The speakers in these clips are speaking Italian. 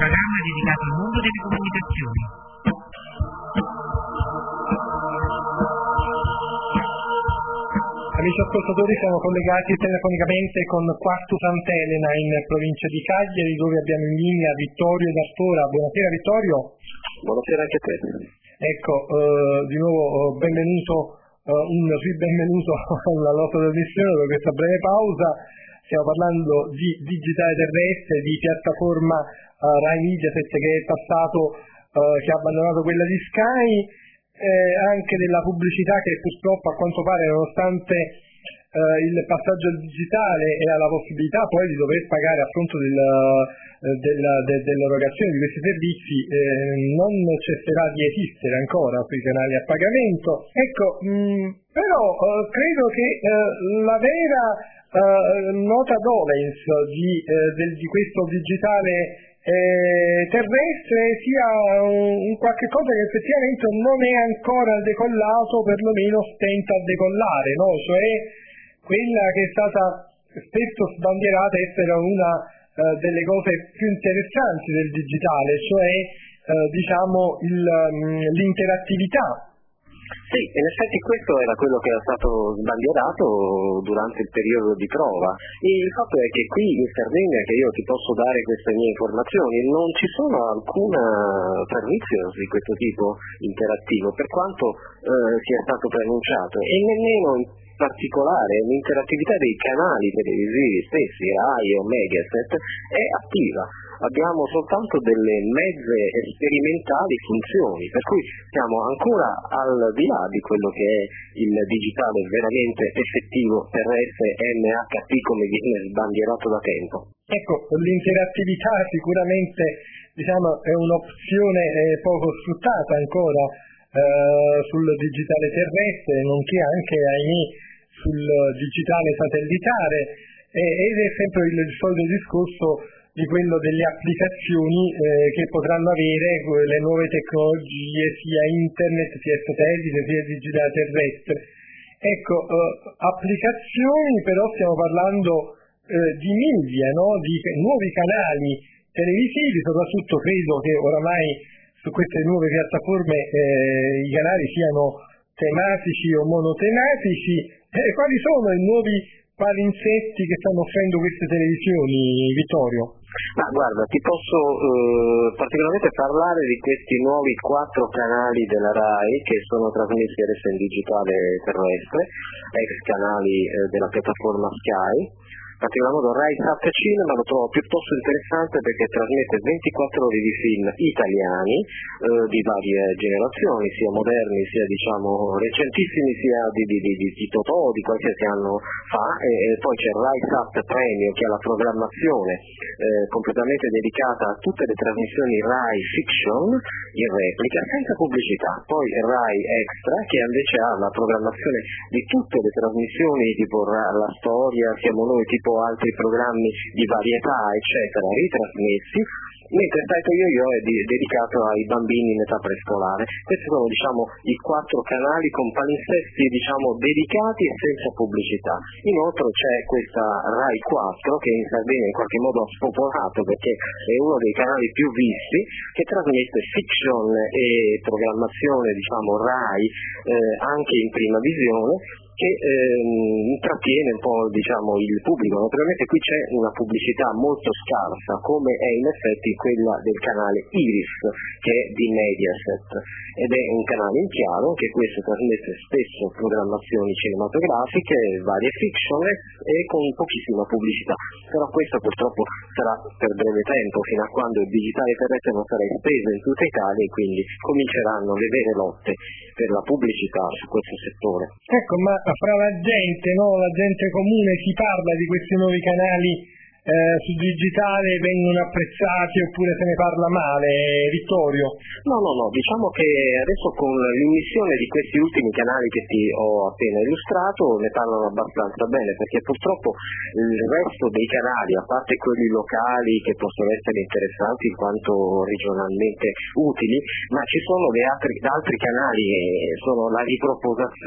programma dedicato al mondo delle comunicazioni. Amici ascoltatori, siamo collegati telefonicamente con Quartu Sant'Elena in provincia di Cagliari, dove abbiamo in linea Vittorio d'Astora. Buonasera Vittorio. Buonasera anche a te. Ecco, di nuovo benvenuto, un ribenvenuto alla nostra trasmissione dopo questa breve pausa. Stiamo parlando di digitale terrestre, di piattaforma Rai Mediaset che è passato, che ha abbandonato quella di Sky, anche della pubblicità che purtroppo a quanto pare, nonostante il passaggio al digitale e alla possibilità poi di dover pagare a fronte dell'erogazione di questi servizi, non cesserà di esistere ancora sui canali a pagamento. Ecco, però credo che la vera nota dolens di questo digitale terrestre sia un qualche cosa che effettivamente non è ancora decollato, perlomeno stenta a decollare, no? Cioè quella che è stata spesso sbandierata essere una delle cose più interessanti del digitale, cioè l'interattività. Sì, in effetti questo era quello che era stato sbandierato durante il periodo di prova. Il fatto è che qui interviene che io ti posso dare queste mie informazioni, non ci sono alcun servizio di questo tipo interattivo, per quanto sia stato preannunciato, e nemmeno in particolare l'interattività dei canali televisivi stessi, Rai o Mediaset, è attiva. Abbiamo soltanto delle mezze sperimentali funzioni, per cui siamo ancora al di là di quello che è il digitale veramente effettivo terrestre MHP come viene sbandierato da tempo. Ecco, l'interattività sicuramente è un'opzione poco sfruttata ancora sul digitale terrestre, nonché anche ahimè sul digitale satellitare, ed è sempre il solito discorso di quello delle applicazioni che potranno avere le nuove tecnologie, sia internet, sia satellite, sia digitale terrestre. Ecco, applicazioni, però stiamo parlando di media, no? Di nuovi canali televisivi, soprattutto credo che oramai su queste nuove piattaforme i canali siano tematici o monotematici. Quali sono i nuovi palinsetti che stanno offrendo queste televisioni, Vittorio? Ma guarda, ti posso particolarmente parlare di questi nuovi 4 canali della RAI che sono trasmessi adesso in digitale terrestre, ex canali della piattaforma Sky. In particolar modo Rai Sat Cinema lo trovo piuttosto interessante perché trasmette 24 ore di film italiani di varie generazioni, sia moderni sia recentissimi, sia di Totò, di qualsiasi anno fa, e poi c'è Rai Sat Premio che ha la programmazione completamente dedicata a tutte le trasmissioni Rai Fiction in replica senza pubblicità, poi Rai Extra che invece ha la programmazione di tutte le trasmissioni tipo La Storia, Siamo Noi, tipo altri programmi di varietà eccetera ritrasmessi, mentre Taito Yo-Yo è dedicato ai bambini in età prescolare. Questi sono i 4 canali con palinsesti dedicati e senza pubblicità. Inoltre c'è questa Rai 4 che in Sardegna in qualche modo ha spopolato perché è uno dei canali più visti, che trasmette fiction e programmazione Rai anche in prima visione, che intrattiene un po' il pubblico. Naturalmente qui c'è una pubblicità molto scarsa, come è in effetti quella del canale Iris, che è di Mediaset, ed è un canale in chiaro che questo trasmette spesso programmazioni cinematografiche, varie fiction e con pochissima pubblicità. Però questo purtroppo sarà per breve tempo, fino a quando il digitale terrestre non sarà esteso in tutta Italia, e quindi cominceranno le vere lotte per la pubblicità su questo settore. Ecco, ma fra la gente, la gente comune, si parla di questi nuovi canali sul digitale, vengono apprezzati oppure se ne parla male, Vittorio? No, diciamo che adesso con l'immissione di questi ultimi canali che ti ho appena illustrato ne parlano abbastanza bene, perché purtroppo il resto dei canali, a parte quelli locali che possono essere interessanti in quanto regionalmente utili, ma ci sono altri canali che sono la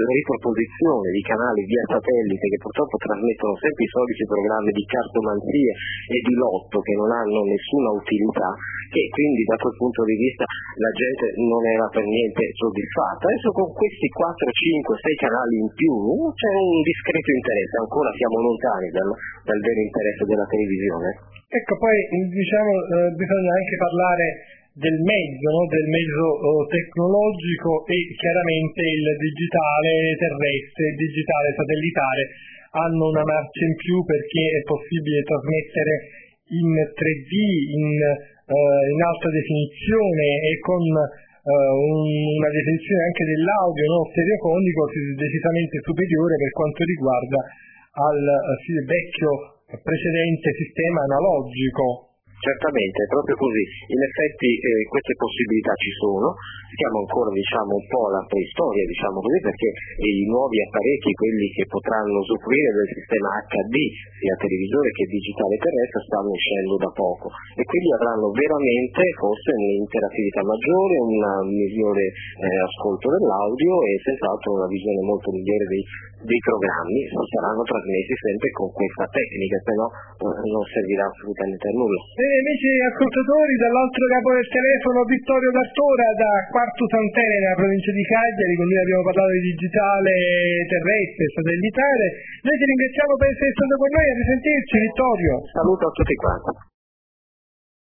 riproposizione di canali via satellite che purtroppo trasmettono sempre i soliti programmi di cartomanzia storia e di lotto che non hanno nessuna utilità, e quindi da quel punto di vista la gente non era per niente soddisfatta. Adesso con questi 4, 5, 6 canali in più c'è un discreto interesse, ancora siamo lontani dal vero interesse della televisione. Ecco, poi diciamo bisogna anche parlare del mezzo, no? Del mezzo tecnologico, e chiaramente il digitale terrestre, il digitale satellitare hanno una marcia in più, perché è possibile trasmettere in 3D, in alta definizione e con una definizione anche dell'audio, no? Stereofonico, decisamente superiore per quanto riguarda al vecchio precedente sistema analogico. Certamente, è proprio così. In effetti queste possibilità ci sono, siamo ancora un po' alla preistoria, così, perché i nuovi apparecchi, quelli che potranno usufruire del sistema HD, sia televisore che digitale terrestre, stanno uscendo da poco, e quindi avranno veramente forse un'interattività maggiore, un migliore ascolto dell'audio e senz'altro una visione molto migliore dei programmi. Saranno trasmessi sempre con questa tecnica, se no non servirà assolutamente a nulla. Amici ascoltatori, dall'altro capo del telefono Vittorio D'Artora da Quartu Sant'Elena, provincia di Cagliari, con lui abbiamo parlato di digitale terrestre, satellitare. Noi ti ringraziamo per essere stato con noi, a risentirci Vittorio. Saluto a tutti quanti.